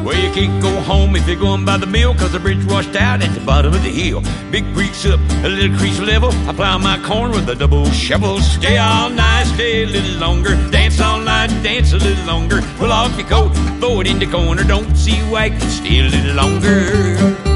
Well, you can't go home if you're going by the mill, 'cause the bridge washed out at the bottom of the hill. Big creek's up, a little creek's level. I plow my corn with a double shovel. Stay all night, stay a little longer. Dance all night, dance a little longer. Pull off your coat, throw it in the corner. Don't see why, stay a little longer.